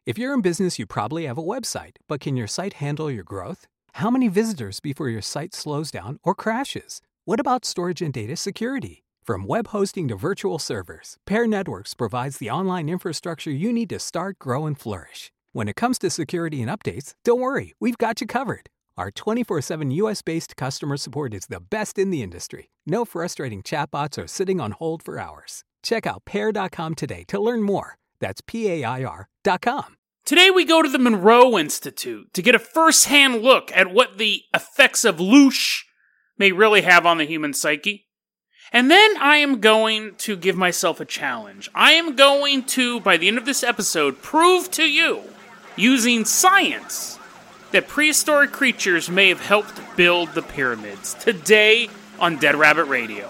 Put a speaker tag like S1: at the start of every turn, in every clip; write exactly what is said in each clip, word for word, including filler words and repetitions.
S1: If you're in business, you probably have a website, but can your site handle your growth? How many visitors before your site slows down or crashes? What about storage and data security? From web hosting to virtual servers, Pair Networks provides the online infrastructure you need to start, grow, and flourish. When it comes to security and updates, don't worry, we've got you covered. Our twenty-four seven U S-based customer support is the best in the industry. No frustrating chatbots or sitting on hold for hours. Check out pair dot com today to learn more. That's P A I R dot com.
S2: Today we go to the Monroe Institute to get a first-hand look at what the effects of loosh may really have on the human psyche. And then I am going to give myself a challenge. I am going to, by the end of this episode, prove to you, using science, that prehistoric creatures may have helped build the pyramids. Today on Dead Rabbit Radio.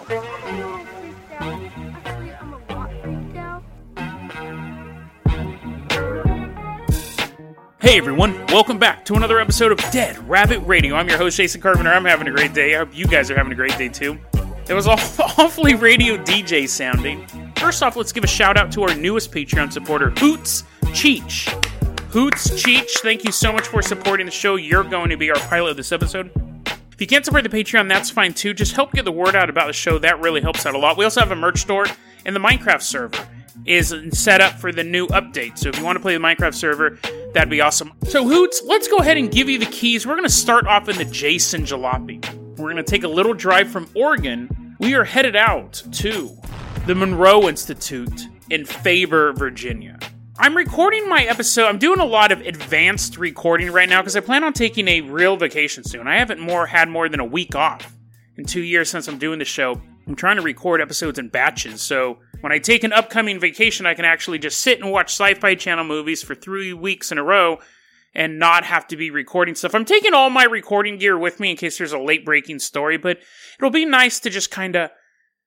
S2: Hey everyone, welcome back to another episode of Dead Rabbit Radio. I'm your host, Jason Carpenter. I'm having a great day. I hope you guys are having a great day too. It was awfully radio D J sounding. First off, let's give a shout out to our newest Patreon supporter, Hoots Cheech. Hoots Cheech, thank you so much for supporting the show. You're going to be our pilot of this episode. If you can't support the Patreon, that's fine too. Just help get the word out about the show. That really helps out a lot. We also have a merch store, and the Minecraft server is set up for the new update. So if you want to play the Minecraft server, that'd be awesome. So Hoots, let's go ahead and give you the keys. We're going to start off in the Jason Jalopy. We're going to take a little drive from Oregon. We are headed out to the Monroe Institute in Faber, Virginia. I'm recording my episode. I'm doing a lot of advanced recording right now because I plan on taking a real vacation soon. I haven't more had more than a week off in two years since I'm doing the show. I'm trying to record episodes in batches, so when I take an upcoming vacation, I can actually just sit and watch Sci-Fi Channel movies for three weeks in a row and not have to be recording stuff. I'm taking all my recording gear with me in case there's a late-breaking story, but it'll be nice to just kind of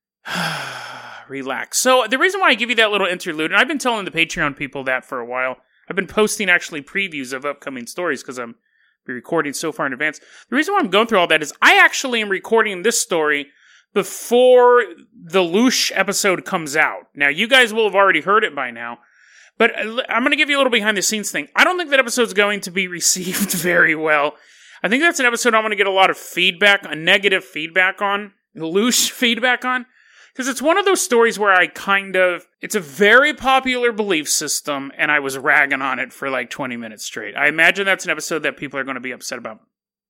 S2: relax. So the reason why I give you that little interlude, and I've been telling the Patreon people that for a while, I've been posting actually previews of upcoming stories because I'm recording so far in advance. The reason why I'm going through all that is I actually am recording this story before the Loosh episode comes out. Now, you guys will have already heard it by now, but I'm going to give you a little behind-the-scenes thing. I don't think that episode's going to be received very well. I think that's an episode I'm going to get a lot of feedback, a negative feedback on, Loosh feedback on, because it's one of those stories where I kind of, it's a very popular belief system, and I was ragging on it for like twenty minutes straight. I imagine that's an episode that people are going to be upset about.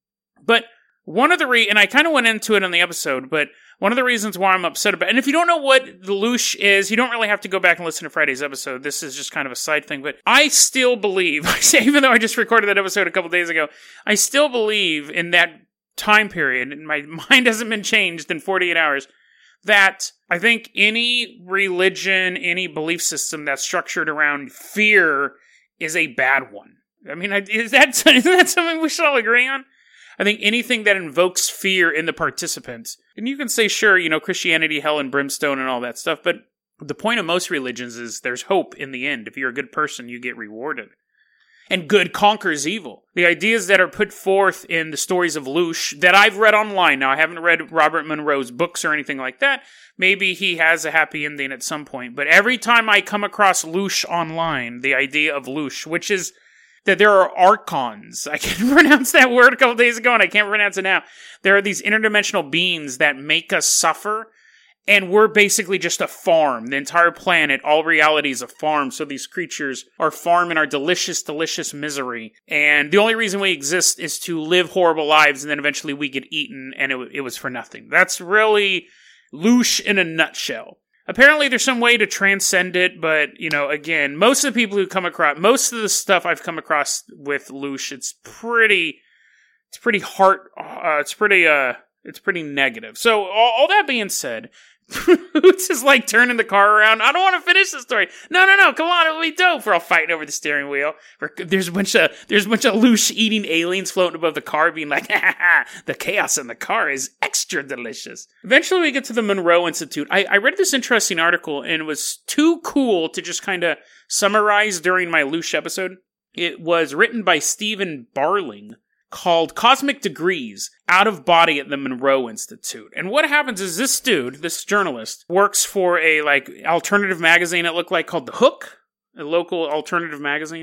S2: But one of the re- and I kind of went into it in the episode, but one of the reasons why I'm upset about it, and if you don't know what the Loosh is, you don't really have to go back and listen to Friday's episode. This is just kind of a side thing, but I still believe, even though I just recorded that episode a couple days ago, I still believe in that time period, and my mind hasn't been changed in forty-eight hours, that I think any religion, any belief system that's structured around fear is a bad one. I mean, is that, is that something we should all agree on? I think anything that invokes fear in the participants, and you can say, sure, you know, Christianity, hell and brimstone and all that stuff, but the point of most religions is there's hope in the end. If you're a good person, you get rewarded. And good conquers evil. The ideas that are put forth in the stories of Loosh that I've read online, now I haven't read Robert Monroe's books or anything like that, maybe he has a happy ending at some point, but every time I come across Loosh online, the idea of Loosh, which is that there are archons. I couldn't pronounce that word a couple days ago, and I can't pronounce it now. There are these interdimensional beings that make us suffer, and we're basically just a farm. The entire planet, all reality is a farm, so these creatures are farming our delicious, delicious misery. And the only reason we exist is to live horrible lives, and then eventually we get eaten, and it, it was for nothing. That's really Loosh in a nutshell. Apparently there's some way to transcend it, but, you know, again, most of the people who come across, most of the stuff I've come across with Loosh, it's pretty, it's pretty heart, uh, it's pretty, uh, it's pretty negative. So, all, all that being said, It's just like turning the car around. I don't want to finish the story. No, no, no. Come on, it'll be dope. We're all fighting over the steering wheel. There's a bunch of there's a bunch of loose eating aliens floating above the car, being like, ha ha ha. The chaos in the car is extra delicious. Eventually, we get to the Monroe Institute. I, I read this interesting article, and it was too cool to just kind of summarize during my Loosh episode. It was written by Stephen Barling, called Cosmic Degrees, Out of Body at the Monroe Institute. And what happens is this dude, this journalist, works for a, like, alternative magazine it looked like called The Hook, a local alternative magazine.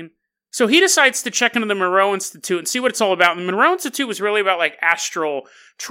S2: So he decides to check into the Monroe Institute and see what it's all about. And the Monroe Institute was really about like astral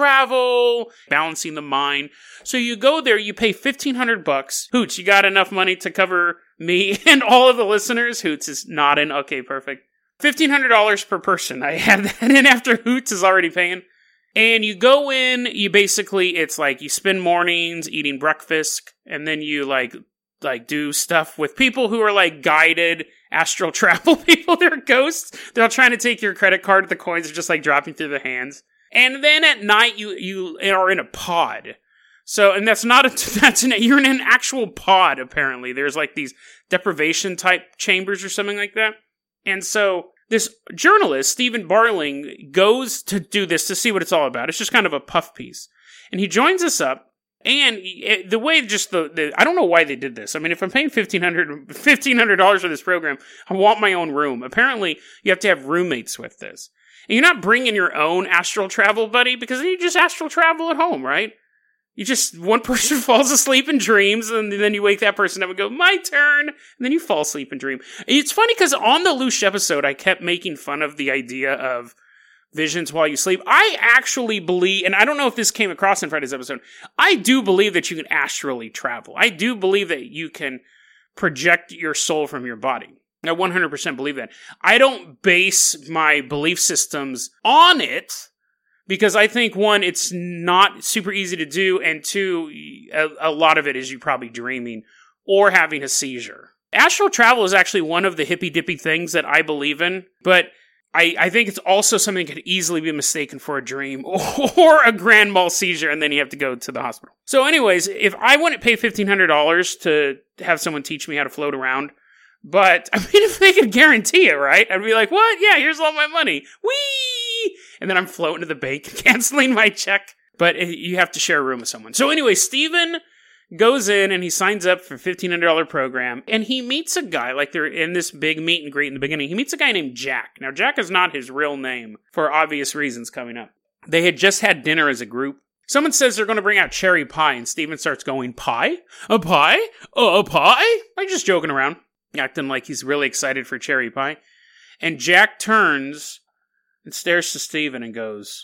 S2: travel, balancing the mind. So you go there, you pay fifteen hundred bucks. Hoots, you got enough money to cover me and all of the listeners? Hoots is nodding. Okay, perfect. fifteen hundred dollars per person. I had that in after Hoots is already paying. And you go in, you basically, it's like you spend mornings eating breakfast, and then you like, like do stuff with people who are like guided astral travel people. They're ghosts. They're all trying to take your credit card. The coins are just like dropping through their hands. And then at night, you, you are in a pod. So, and that's not a, that's an, you're in an actual pod, apparently. There's like these deprivation type chambers or something like that. And so this journalist, Stephen Barling, goes to do this to see what it's all about. It's just kind of a puff piece. And he joins us up. And the way just the, the, I don't know why they did this. I mean, if I'm paying fifteen hundred dollars fifteen hundred dollars for this program, I want my own room. Apparently, you have to have roommates with this. And you're not bringing your own astral travel buddy, because then you just astral travel at home, right? You just, one person falls asleep and dreams, and then you wake that person up and go, my turn, and then you fall asleep and dream. It's funny, because on the Loosh episode, I kept making fun of the idea of visions while you sleep. I actually believe, and I don't know if this came across in Friday's episode, I do believe that you can astrally travel. I do believe that you can project your soul from your body. I one hundred percent believe that. I don't base my belief systems on it, because I think, one, it's not super easy to do, and two, a, a lot of it is you probably dreaming or having a seizure. Astral travel is actually one of the hippy-dippy things that I believe in, but I, I think it's also something that could easily be mistaken for a dream or a grand mal seizure, and then you have to go to the hospital. So anyways, if I wouldn't pay fifteen hundred dollars to have someone teach me how to float around, but, I mean, if they could guarantee it, right? I'd be like, what? Yeah, here's all my money. Whee! And then I'm floating to the bank, canceling my check. But you have to share a room with someone. So anyway, Steven goes in and he signs up for a fifteen hundred dollars program. And he meets a guy, like they're in this big meet and greet in the beginning. He meets a guy named Jack. Now, Jack is not his real name for obvious reasons coming up. They had just had dinner as a group. Someone says they're going to bring out cherry pie. And Steven starts going, pie? A pie? Oh, a pie? Like just joking around. Acting like he's really excited for cherry pie. And Jack turns and stares to Steven and goes,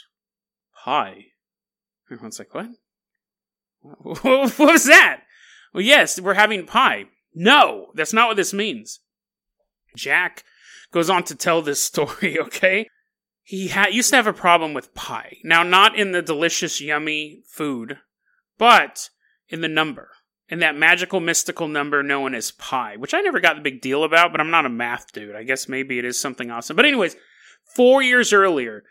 S2: pie? Everyone's like, what? What was that? Well, yes, we're having pie. No, that's not what this means. Jack goes on to tell this story, okay? He ha- used to have a problem with pie. Now, not in the delicious, yummy food, but in the number. And that magical, mystical number known as pi, which I never got the big deal about, but I'm not a math dude. I guess maybe it is something awesome. But anyways, four years earlier,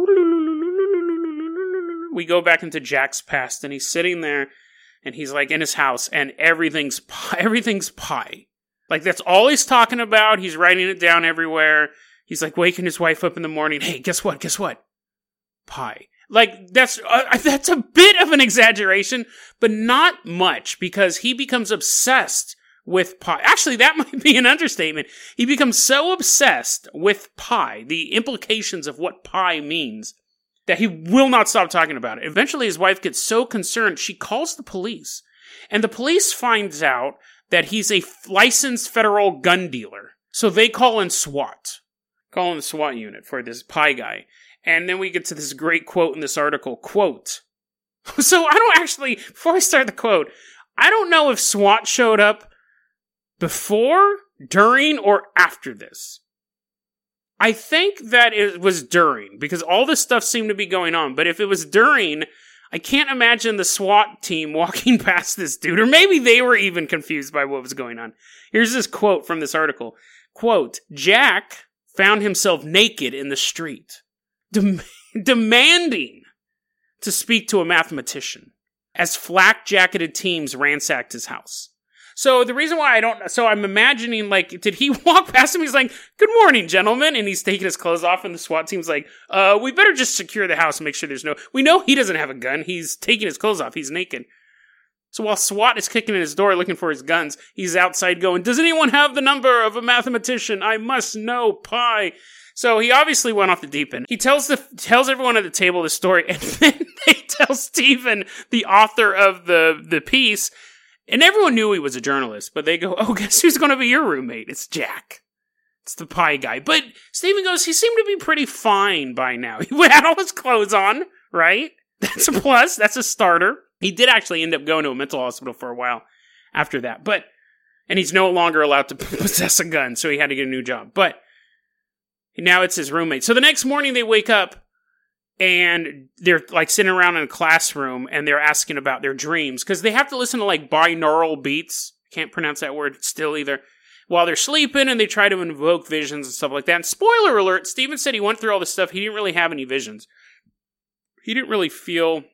S2: we go back into Jack's past, and he's sitting there, and he's like in his house, and everything's pi. Everything's pi. Like, that's all he's talking about. He's writing it down everywhere. He's like waking his wife up in the morning. Hey, guess what? Guess what? Pie. Like, that's uh, that's a bit of an exaggeration, but not much, because he becomes obsessed with pie. Actually, that might be an understatement. He becomes so obsessed with pie, the implications of what pie means, that he will not stop talking about it. Eventually, his wife gets so concerned, she calls the police. And the police finds out that he's a licensed federal gun dealer. So they call in SWAT. Call in the SWAT unit for this pie guy. And then we get to this great quote in this article. Quote. So I don't actually, before I start the quote, I don't know if SWAT showed up before, during, or after this. I think that it was during, because all this stuff seemed to be going on. But if it was during, I can't imagine the SWAT team walking past this dude. Or maybe they were even confused by what was going on. Here's this quote from this article. Quote, Jack found himself naked in the street, dem- demanding to speak to a mathematician, as flak-jacketed teams ransacked his house. So the reason why I don't, so I'm imagining, like, did he walk past him? He's like, good morning, gentlemen. And he's taking his clothes off, and the SWAT team's like, uh, we better just secure the house and make sure there's no, we know he doesn't have a gun. He's taking his clothes off. He's naked. So while SWAT is kicking in his door looking for his guns, he's outside going, does anyone have the number of a mathematician? I must know pi. So he obviously went off the deep end. He tells the tells everyone at the table the story, and then they tell Steven, the author of the, the piece, and everyone knew he was a journalist, but they go, oh, guess who's going to be your roommate? It's Jack. It's the pie guy. But Steven goes, he seemed to be pretty fine by now. He had all his clothes on, right? That's a plus. That's a starter. He did actually end up going to a mental hospital for a while after that. But, and he's no longer allowed to possess a gun, so he had to get a new job. But now it's his roommate. So the next morning they wake up, and they're like sitting around in a classroom, and they're asking about their dreams, because they have to listen to like binaural beats. Can't pronounce that word still either. While they're sleeping, and they try to invoke visions and stuff like that. And spoiler alert, Steven said he went through all this stuff. He didn't really have any visions. He didn't really feel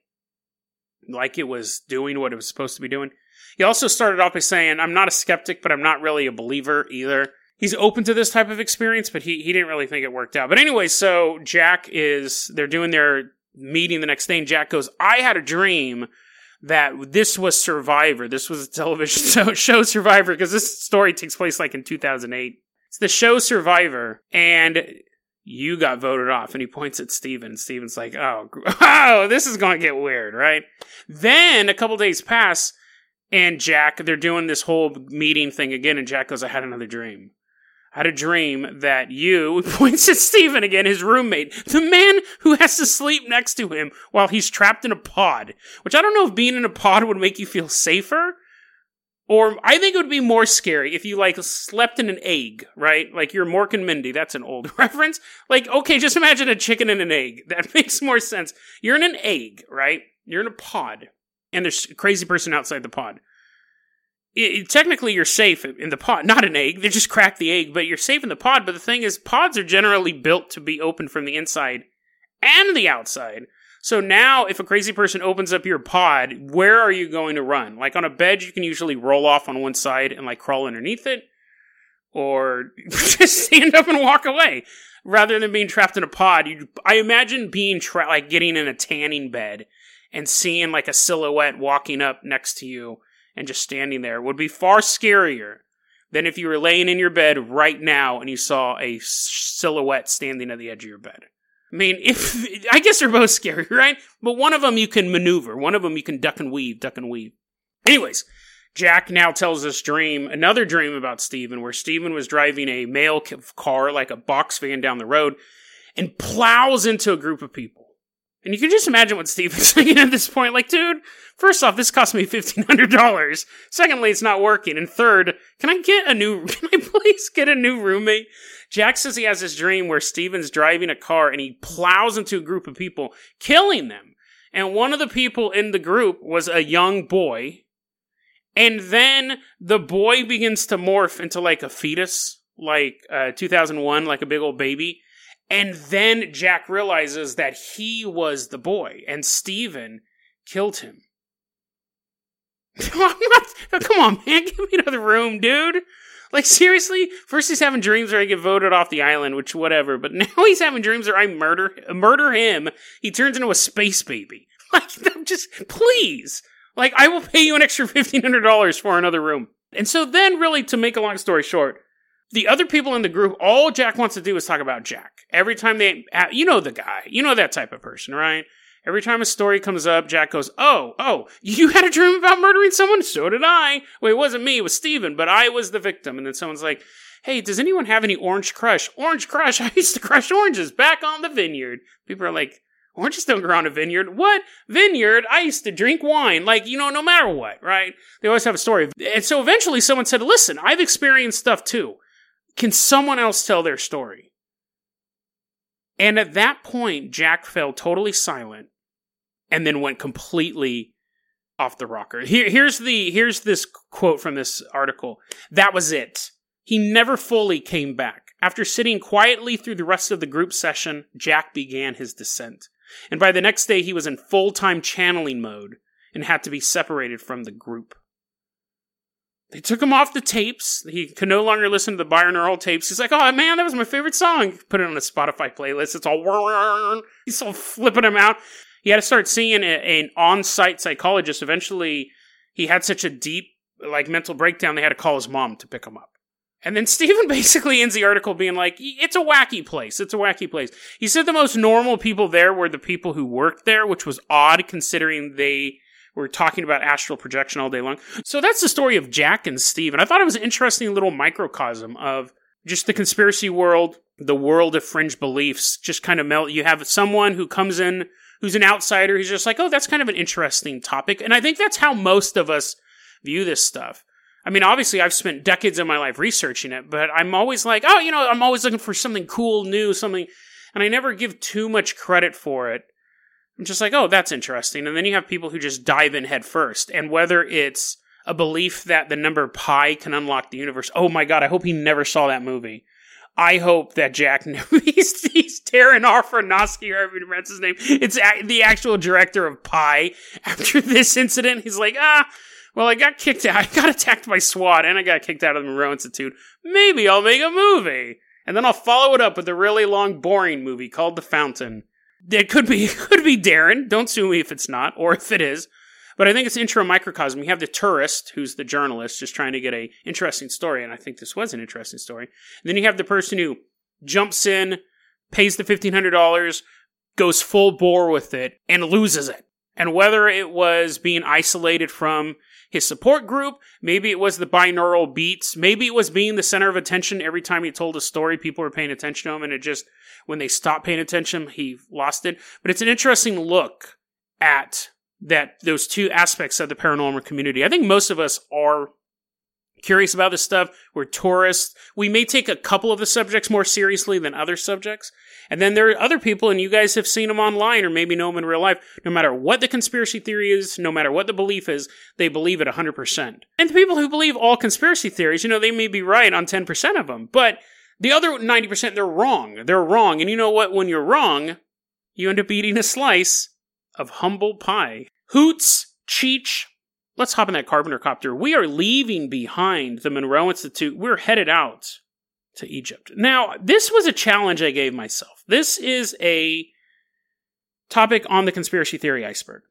S2: like it was doing what it was supposed to be doing. He also started off by saying, I'm not a skeptic, but I'm not really a believer either. He's open to this type of experience, but he, he didn't really think it worked out. But anyway, so Jack is, they're doing their meeting the next day, and Jack goes, I had a dream that this was Survivor. This was a television show, show Survivor, because this story takes place like in two thousand eight. It's the show Survivor, and you got voted off. And he points at Steven. Steven's like, oh, oh, this is going to get weird, right? Then a couple days pass, and Jack, they're doing this whole meeting thing again, and Jack goes, I had another dream. I had a dream that you, points at Steven again, his roommate, the man who has to sleep next to him while he's trapped in a pod. Which I don't know if being in a pod would make you feel safer, or I think it would be more scary if you, like, slept in an egg, right? Like, you're Mork and Mindy. That's an old reference. Like, okay, just imagine a chicken in an egg. That makes more sense. You're in an egg, right? You're in a pod, and there's a crazy person outside the pod. It, technically, you're safe in the pod. Not an egg. They just crack the egg, but you're safe in the pod. But the thing is, pods are generally built to be open from the inside and the outside. So now, if a crazy person opens up your pod, where are you going to run? Like, on a bed, you can usually roll off on one side and, like, crawl underneath it. Or just stand up and walk away. Rather than being trapped in a pod, you, I imagine being tra- like getting in a tanning bed and seeing, like, a silhouette walking up next to you and just standing there would be far scarier than if you were laying in your bed right now and you saw a silhouette standing at the edge of your bed. I mean, if I guess they're both scary, right? But one of them you can maneuver. One of them you can duck and weave, duck and weave. Anyways, Jack now tells this dream, another dream about Steven, where Steven was driving a mail car, like a box van down the road, and plows into a group of people. And you can just imagine what Steven's thinking at this point. Like, dude, first off, this cost me fifteen hundred dollars. Secondly, it's not working. And third, can I get a new, can I please get a new roommate? Jack says he has this dream where Steven's driving a car and he plows into a group of people, killing them. And one of the people in the group was a young boy. And then the boy begins to morph into like a fetus, like uh, two thousand one, like a big old baby. And then Jack realizes that he was the boy, and Steven killed him. I'm not, come on, man, give me another room, dude. Like, seriously? First he's having dreams where I get voted off the island, which, whatever. But now he's having dreams where I murder murder him. He turns into a space baby. Like, I'm just, please. Like, I will pay you an extra fifteen hundred dollars for another room. And so then, really, to make a long story short, the other people in the group, all Jack wants to do is talk about Jack. Every time they, you know the guy, you know that type of person, right? Every time a story comes up, Jack goes, oh, oh, you had a dream about murdering someone? So did I. Well, it wasn't me, it was Steven, but I was the victim. And then someone's like, hey, does anyone have any Orange Crush? Orange Crush, I used to crush oranges back on the vineyard. People are like, oranges don't grow on a vineyard. What? Vineyard? I used to drink wine. Like, you know, no matter what, right? They always have a story. And so eventually someone said, listen, I've experienced stuff too. Can someone else tell their story? And at that point, Jack fell totally silent and then went completely off the rocker. Here, here's the here's this quote from this article. That was it. He never fully came back. After sitting quietly through the rest of the group session, Jack began his descent. And by the next day, he was in full-time channeling mode and had to be separated from the group. They took him off the tapes. He could no longer listen to the Byron Earl tapes. He's like, oh, man, that was my favorite song. Put it on a Spotify playlist. It's all... He's all flipping him out. He had to start seeing a, an on-site psychologist. Eventually, he had such a deep, like, mental breakdown, they had to call his mom to pick him up. And then Steven basically ends the article being like, it's a wacky place. It's a wacky place. He said the most normal people there were the people who worked there, which was odd considering they were talking about astral projection all day long. So that's the story of Jack and Steven. I thought it was an interesting little microcosm of just the conspiracy world, the world of fringe beliefs, just kind of melt. You have someone who comes in who's an outsider, who's just like, oh, that's kind of an interesting topic. And I think that's how most of us view this stuff. I mean, obviously, I've spent decades of my life researching it, but I'm always like, oh, you know, I'm always looking for something cool, new, something, and I never give too much credit for it. I'm just like, oh, that's interesting. And then you have people who just dive in head first. And whether it's a belief that the number pi can unlock the universe, oh my God, I hope he never saw that movie. I hope that Jack never, he's, he's Darren Aronofsky, or however you pronounce his name. It's a, the actual director of Pi. After this incident, he's like, ah, well, I got kicked out. I got attacked by SWAT, and I got kicked out of the Monroe Institute. Maybe I'll make a movie. And then I'll follow it up with a really long, boring movie called The Fountain. It could be, it could be Darren. Don't sue me if it's not, or if it is. But I think it's intro microcosm. You have the tourist, who's the journalist, just trying to get a interesting story, and I think this was an interesting story. And then you have the person who jumps in, pays the fifteen hundred dollars, goes full bore with it, and loses it. And whether it was being isolated from his support group, maybe it was the binaural beats, maybe it was being the center of attention every time he told a story, people were paying attention to him, and it just, when they stopped paying attention, he lost it. But it's an interesting look at that those two aspects of the paranormal community. I think most of us are curious about this stuff. We're tourists. We may take a couple of the subjects more seriously than other subjects. And then there are other people, and you guys have seen them online or maybe know them in real life. No matter what the conspiracy theory is, no matter what the belief is, they believe it one hundred percent. And the people who believe all conspiracy theories, you know, they may be right on ten percent of them. But the other ninety percent, they're wrong. They're wrong. And you know what? When you're wrong, you end up eating a slice of humble pie. Hoots, Cheech, let's hop in that Carpenter copter. We are leaving behind the Monroe Institute. We're headed out to Egypt. Now, this was a challenge I gave myself. This is a topic on the conspiracy theory iceberg.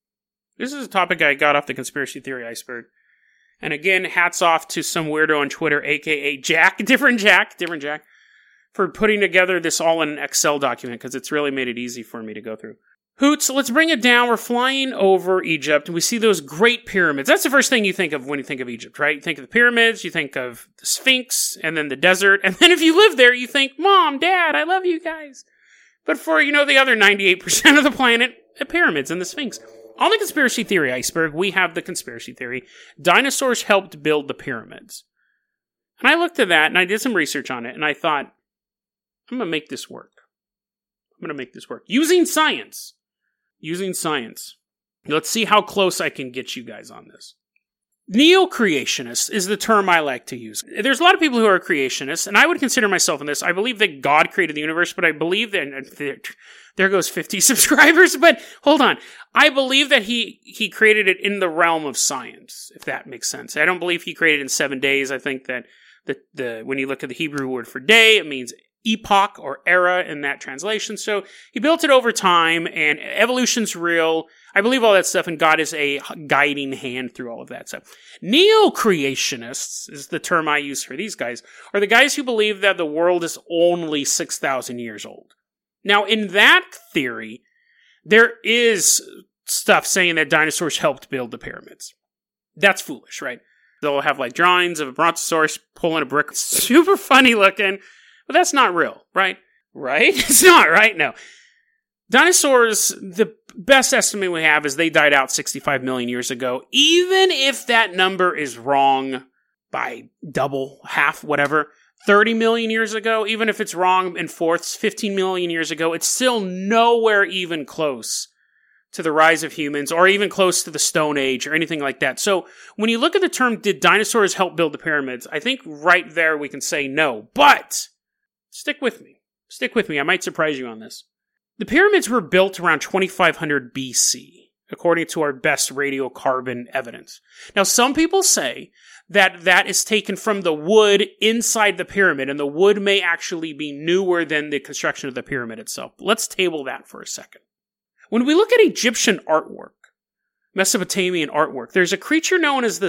S2: This is a topic I got off the conspiracy theory iceberg. And again, hats off to some weirdo on Twitter, aka Jack, different Jack, different Jack, for putting together this all in an Excel document, because it's really made it easy for me to go through. Hoots, let's bring it down. We're flying over Egypt, and we see those great pyramids. That's the first thing you think of when you think of Egypt, right? You think of the pyramids, you think of the Sphinx, and then the desert. And then if you live there, you think, Mom, Dad, I love you guys. But for, you know, the other ninety-eight percent of the planet, the pyramids and the Sphinx. On the conspiracy theory iceberg, we have the conspiracy theory. Dinosaurs helped build the pyramids. And I looked at that, and I did some research on it, and I thought, I'm going to make this work. I'm going to make this work. Using science. Using science. Let's see how close I can get you guys on this. Neo-creationists is the term I like to use. There's a lot of people who are creationists, and I would consider myself in this. I believe that God created the universe, but I believe that... There goes fifty subscribers, but hold on. I believe that he, he created it in the realm of science, if that makes sense. I don't believe he created it in seven days. I think that the, the when you look at the Hebrew word for day, it means epoch or era in that translation. So he built it over time, and evolution's real. I believe all that stuff, and God is a guiding hand through all of that stuff. Neo-creationists is the term I use for these guys, are the guys who believe that the world is only six thousand years old. Now, in that theory, there is stuff saying that dinosaurs helped build the pyramids. That's foolish, right? They'll have like drawings of a brontosaurus pulling a brick. Super funny looking. But that's not real, right? Right? It's not, right? No. Dinosaurs, the best estimate we have is they died out sixty-five million years ago. Even if that number is wrong by double, half, whatever, thirty million years ago, even if it's wrong in fourths, fifteen million years ago, it's still nowhere even close to the rise of humans or even close to the Stone Age or anything like that. So when you look at the term, did dinosaurs help build the pyramids? I think right there we can say no, but stick with me. Stick with me. I might surprise you on this. The pyramids were built around twenty-five hundred B C, according to our best radiocarbon evidence. Now, some people say that that is taken from the wood inside the pyramid, and the wood may actually be newer than the construction of the pyramid itself. Let's table that for a second. When we look at Egyptian artwork, Mesopotamian artwork, there's a creature known as the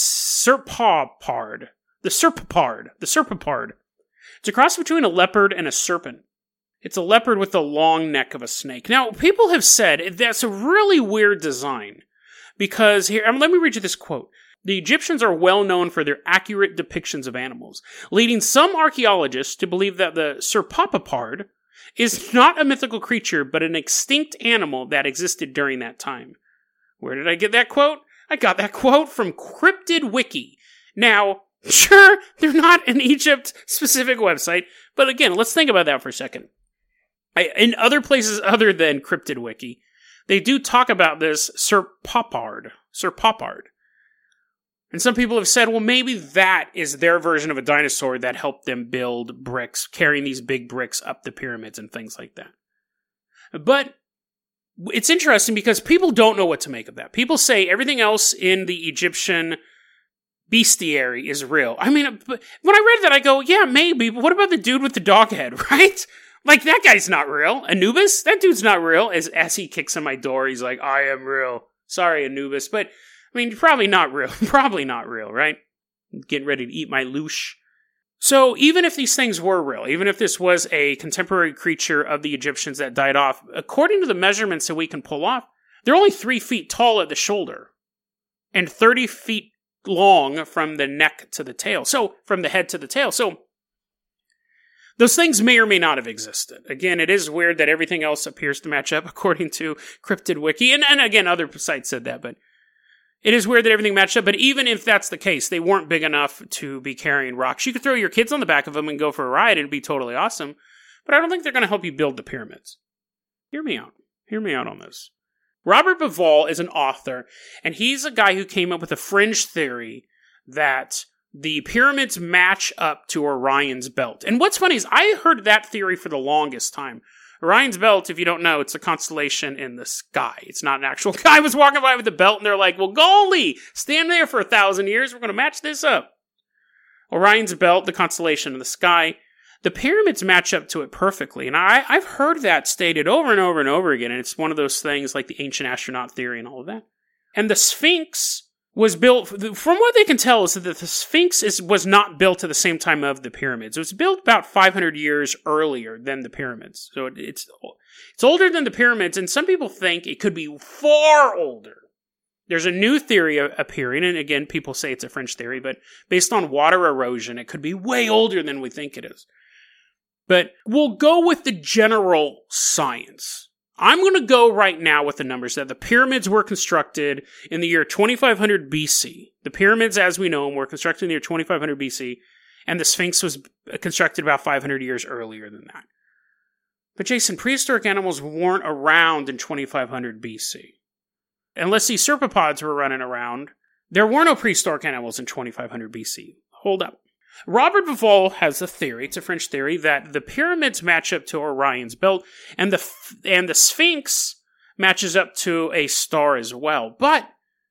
S2: serpapard. The serpapard. The serpapard. It's a cross between a leopard and a serpent. It's a leopard with the long neck of a snake. Now, people have said that's a really weird design because here, um, let me read you this quote. The Egyptians are well known for their accurate depictions of animals, leading some archaeologists to believe that the Serpopard is not a mythical creature, but an extinct animal that existed during that time. Where did I get that quote? I got that quote from Cryptid Wiki. Now, sure, they're not an Egypt-specific website, but again, let's think about that for a second. I, in other places other than Cryptid Wiki, they do talk about this Serpopard. Serpopard. And some people have said, well, maybe that is their version of a dinosaur that helped them build bricks, carrying these big bricks up the pyramids and things like that. But it's interesting because people don't know what to make of that. People say everything else in the Egyptian bestiary is real. I mean, when I read that, I go, yeah, maybe, but what about the dude with the dog head, right? Like, that guy's not real. Anubis? That dude's not real. As, as he kicks on my door, he's like, I am real. Sorry, Anubis. But, I mean, probably not real. Probably not real, right? Getting ready to eat my louche. So, even if these things were real, even if this was a contemporary creature of the Egyptians that died off, according to the measurements that we can pull off, they're only three feet tall at the shoulder and thirty feet long from the neck to the tail. So, from the head to the tail. So, those things may or may not have existed. Again, it is weird that everything else appears to match up according to Cryptid Wiki. And, and again, other sites said that, but it is weird that everything matched up. But even if that's the case, they weren't big enough to be carrying rocks. You could throw your kids on the back of them and go for a ride. It'd be totally awesome. But I don't think they're going to help you build the pyramids. Hear me out. Hear me out on this. Robert Bauval is an author, and he's a guy who came up with a fringe theory that the pyramids match up to Orion's belt. And what's funny is I heard that theory for the longest time. Orion's belt, if you don't know, it's a constellation in the sky. It's not an actual guy was walking by with a belt and they're like, well, golly, stand there for a thousand years. We're going to match this up. Orion's belt, the constellation in the sky, the pyramids match up to it perfectly. And I, I've heard that stated over and over and over again. And it's one of those things like the ancient astronaut theory and all of that. And the Sphinx was built, from what they can tell, is that the Sphinx is, was not built at the same time of the pyramids. It was built about five hundred years earlier than the pyramids. So it, it's it's older than the pyramids, and some people think it could be far older. There's a new theory appearing, and again, people say it's a fringe theory, but based on water erosion, it could be way older than we think it is. But we'll go with the general science. I'm going to go right now with the numbers that the pyramids were constructed in the year twenty-five hundred B C. The pyramids, as we know them, were constructed in the year twenty-five hundred B C, and the Sphinx was constructed about five hundred years earlier than that. But Jason, prehistoric animals weren't around in twenty-five hundred B C. Unless these serpopods were running around, there were no prehistoric animals in twenty-five hundred B C. Hold up. Robert Bauval has a theory, it's a French theory, that the pyramids match up to Orion's belt, and the and the Sphinx matches up to a star as well. But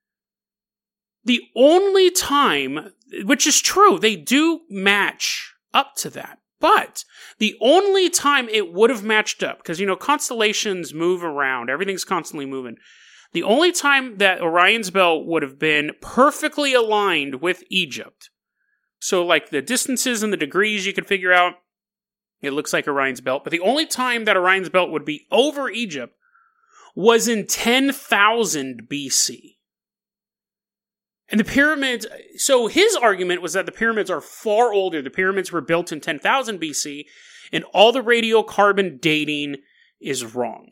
S2: the only time, which is true, they do match up to that. But the only time it would have matched up, because, you know, constellations move around, everything's constantly moving. The only time that Orion's belt would have been perfectly aligned with Egypt, so, like, the distances and the degrees you could figure out, it looks like Orion's belt. But the only time that Orion's belt would be over Egypt was in ten thousand B C. And the pyramids, so his argument was that the pyramids are far older. The pyramids were built in ten thousand B C, and all the radiocarbon dating is wrong.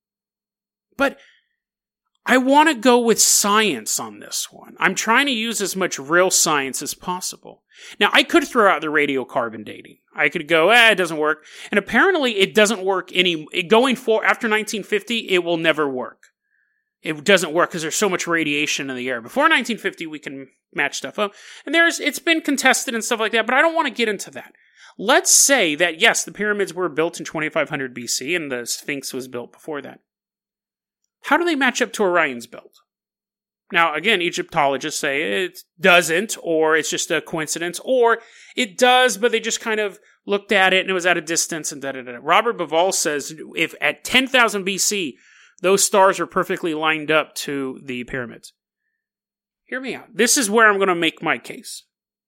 S2: But I want to go with science on this one. I'm trying to use as much real science as possible. Now, I could throw out the radiocarbon dating. I could go, eh, it doesn't work. And apparently it doesn't work any, going for, after nineteen fifty, it will never work. It doesn't work because there's so much radiation in the air. Before nineteen fifty, we can match stuff up. And there's, it's been contested and stuff like that, but I don't want to get into that. Let's say that, yes, the pyramids were built in twenty-five hundred B C and the Sphinx was built before that. How do they match up to Orion's belt? Now, again, Egyptologists say it doesn't, or it's just a coincidence, or it does, but they just kind of looked at it and it was at a distance and da-da-da. Robert Bauval says if at ten thousand B C, those stars are perfectly lined up to the pyramids. Hear me out. This is where I'm going to make my case.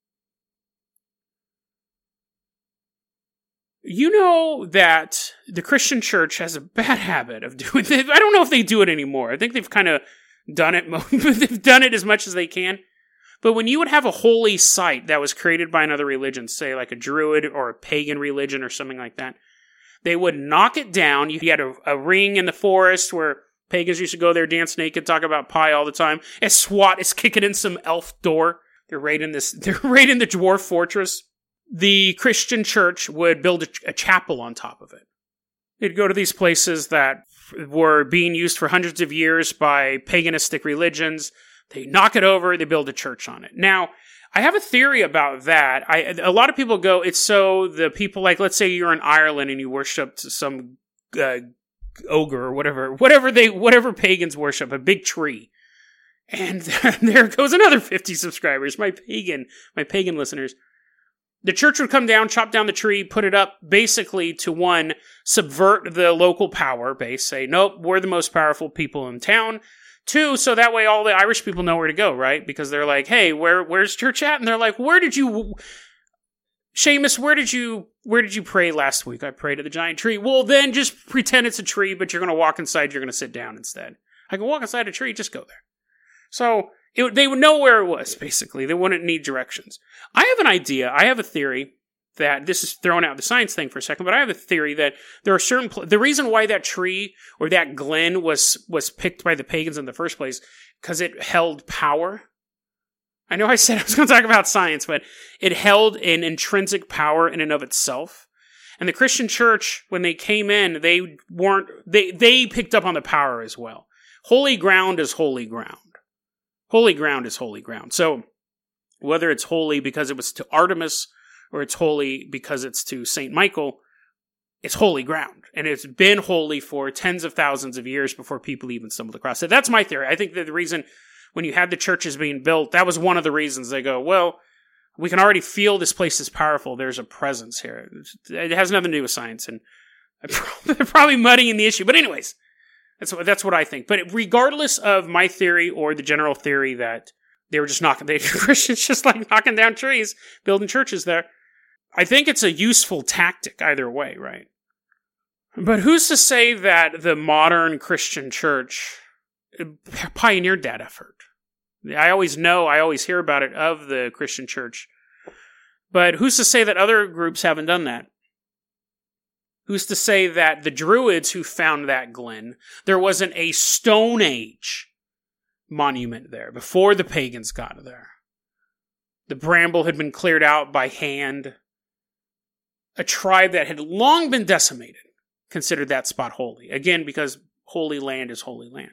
S2: You know that the Christian church has a bad habit of doing it. I don't know if they do it anymore. I think they've kind of done it. They've done it as much as they can. But when you would have a holy site that was created by another religion, say like a Druid or a pagan religion or something like that, they would knock it down. You had a, a ring in the forest where pagans used to go there, dance naked, talk about pie all the time. And SWAT is kicking in some elf door. They're raiding this. They're raiding the dwarf fortress. The Christian church would build a, a chapel on top of it. They'd go to these places that were being used for hundreds of years by paganistic religions. They knock it over, they build a church on it. Now, I have a theory about that. I, a lot of people go, it's so the people, like, let's say you're in Ireland and you worshiped some uh, ogre or whatever, whatever they, whatever pagans worship, a big tree. And there goes another fifty subscribers, my pagan, my pagan listeners. The church would come down, chop down the tree, put it up, basically to, one, subvert the local power base, say, nope, we're the most powerful people in town. Two, so that way all the Irish people know where to go, right? Because they're like, hey, where where's church at? And they're like, where did you... Seamus, where did you where did you pray last week? I prayed at the giant tree. Well, then just pretend it's a tree, but you're going to walk inside, you're going to sit down instead. I can walk inside a tree, just go there. So it, they would know where it was, basically. They wouldn't need directions. I have an idea. I have a theory that, this is throwing out the science thing for a second, but I have a theory that there are certain, pl- the reason why that tree or that glen was, was picked by the pagans in the first place, because it held power. I know I said I was going to talk about science, but it held an intrinsic power in and of itself. And the Christian church, when they came in, they weren't, they, they picked up on the power as well. Holy ground is holy ground. Holy ground is holy ground. So, whether it's holy because it was to Artemis, or it's holy because it's to Saint Michael, it's holy ground. And it's been holy for tens of thousands of years before people even stumbled across it. That's my theory. I think that the reason, when you had the churches being built, that was one of the reasons they go, well, we can already feel this place is powerful. There's a presence here. It has nothing to do with science, and I'm probably muddying the issue. But anyways, that's what, that's what I think. But regardless of my theory or the general theory that they were just knocking, the Christians just like knocking down trees, building churches there, I think it's a useful tactic either way, right? But who's to say that the modern Christian church pioneered that effort? I always know, I always hear about it of the Christian church. But who's to say that other groups haven't done that? Who's to say that the Druids who found that glen, there wasn't a Stone Age monument there before the pagans got there? The bramble had been cleared out by hand. A tribe that had long been decimated considered that spot holy. Again, because holy land is holy land.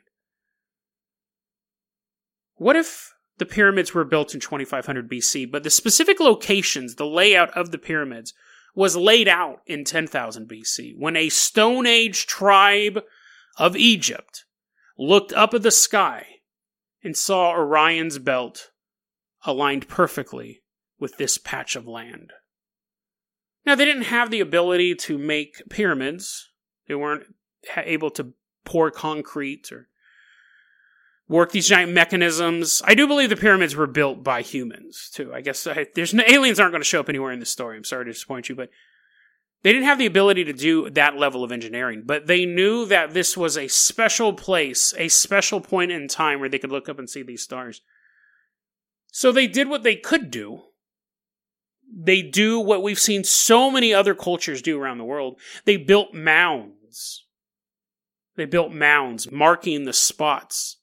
S2: What if the pyramids were built in twenty-five hundred B C, but the specific locations, the layout of the pyramids, was laid out in ten thousand B C, when a Stone Age tribe of Egypt looked up at the sky and saw Orion's belt aligned perfectly with this patch of land? Now, they didn't have the ability to make pyramids. They weren't able to pour concrete or work these giant mechanisms. I do believe the pyramids were built by humans, too. I guess I, there's no, aliens aren't going to show up anywhere in this story. I'm sorry to disappoint you, but they didn't have the ability to do that level of engineering. But they knew that this was a special place, a special point in time where they could look up and see these stars. So they did what they could do. They do what we've seen so many other cultures do around the world. They built mounds. They built mounds marking the spots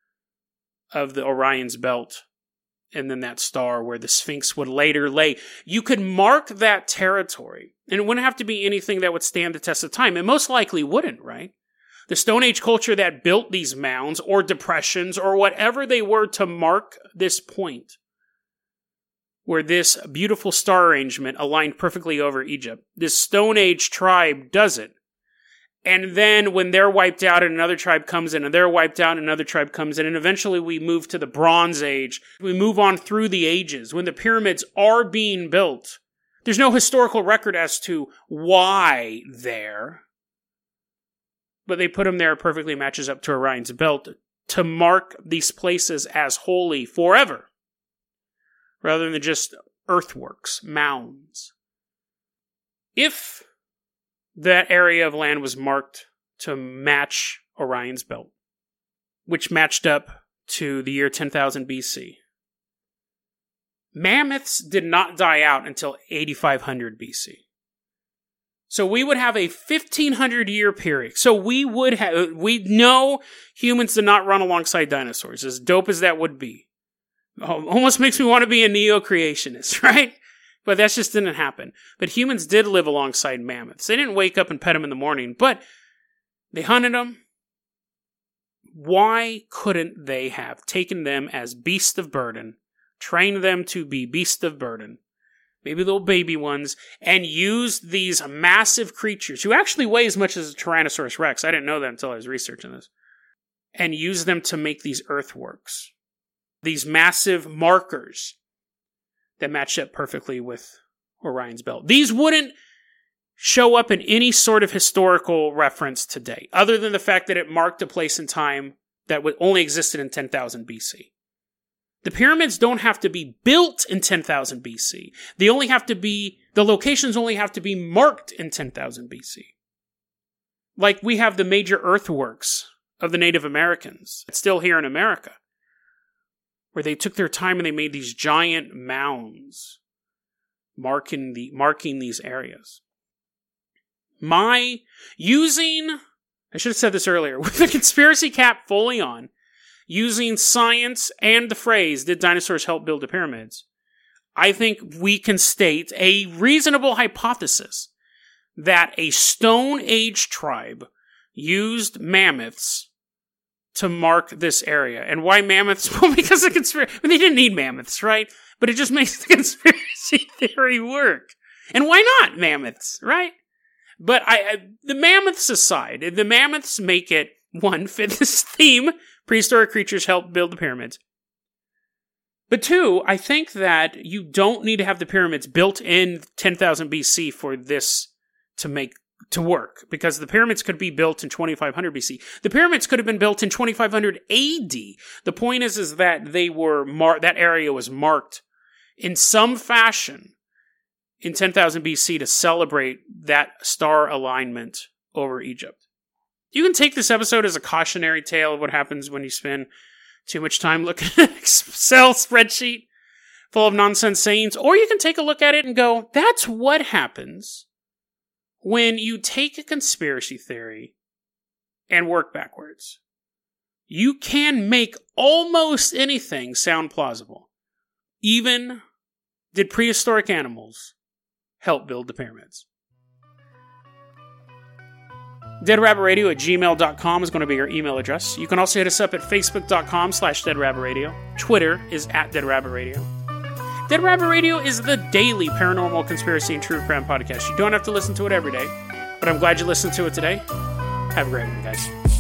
S2: of the Orion's belt, and then that star where the Sphinx would later lay. You could mark that territory, and it wouldn't have to be anything that would stand the test of time. It most likely wouldn't, right? The Stone Age culture that built these mounds or depressions or whatever they were to mark this point, where this beautiful star arrangement aligned perfectly over Egypt. This Stone Age tribe does it. And then when they're wiped out and another tribe comes in and they're wiped out and another tribe comes in, and eventually we move to the Bronze Age. We move on through the ages. When the pyramids are being built, there's no historical record as to why there, but they put them there, perfectly matches up to Orion's belt to mark these places as holy forever, rather than just earthworks, mounds. If that area of land was marked to match Orion's belt, which matched up to the year ten thousand B C, mammoths did not die out until eighty-five hundred B C. So we would have a fifteen hundred year period. So we would have, we know humans did not run alongside dinosaurs, as dope as that would be. Almost makes me want to be a neo-creationist, right? But that just didn't happen. But humans did live alongside mammoths. They didn't wake up and pet them in the morning, but they hunted them. Why couldn't they have taken them as beasts of burden, trained them to be beasts of burden, maybe little baby ones, and used these massive creatures, who actually weigh as much as a Tyrannosaurus Rex, I didn't know that until I was researching this, and use them to make these earthworks, these massive markers that match up perfectly with Orion's belt. These wouldn't show up in any sort of historical reference today, other than the fact that it marked a place in time that only existed in ten thousand B C. The pyramids don't have to be built in ten thousand B C. They only have to be, the locations only have to be marked in ten thousand B C. Like we have the major earthworks of the Native Americans, still here in America, where they took their time and they made these giant mounds marking the marking these areas. My using, I should have said this earlier, with the conspiracy cap fully on, using science and the phrase, did dinosaurs help build the pyramids? I think we can state a reasonable hypothesis that a Stone Age tribe used mammoths to mark this area. And why mammoths? Well, because of conspiracy. I mean, they didn't need mammoths, right? But it just makes the conspiracy theory work. And why not mammoths, right? But I, I the mammoths aside, the mammoths make it, one, fit this theme. Prehistoric creatures helped build the pyramids. But two, I think that you don't need to have the pyramids built in ten thousand B C for this to make to work, because the pyramids could be built in twenty-five hundred B C. The pyramids could have been built in twenty-five hundred A D. The point is, is that they were mar- that area was marked in some fashion in ten thousand B C to celebrate that star alignment over Egypt. You can take this episode as a cautionary tale of what happens when you spend too much time looking at an Excel spreadsheet full of nonsense sayings, or you can take a look at it and go, that's what happens when you take a conspiracy theory and work backwards. You can make almost anything sound plausible. Even did prehistoric animals help build the pyramids? deadrabbitradio at gmail dot com is going to be your email address. You can also hit us up at facebook.com slash deadrabbitradio. Twitter is at deadrabbitradio. Dead Rabbit Radio is the daily paranormal conspiracy and true crime podcast. You don't have to listen to it every day, but I'm glad you listened to it today. Have a great one, guys.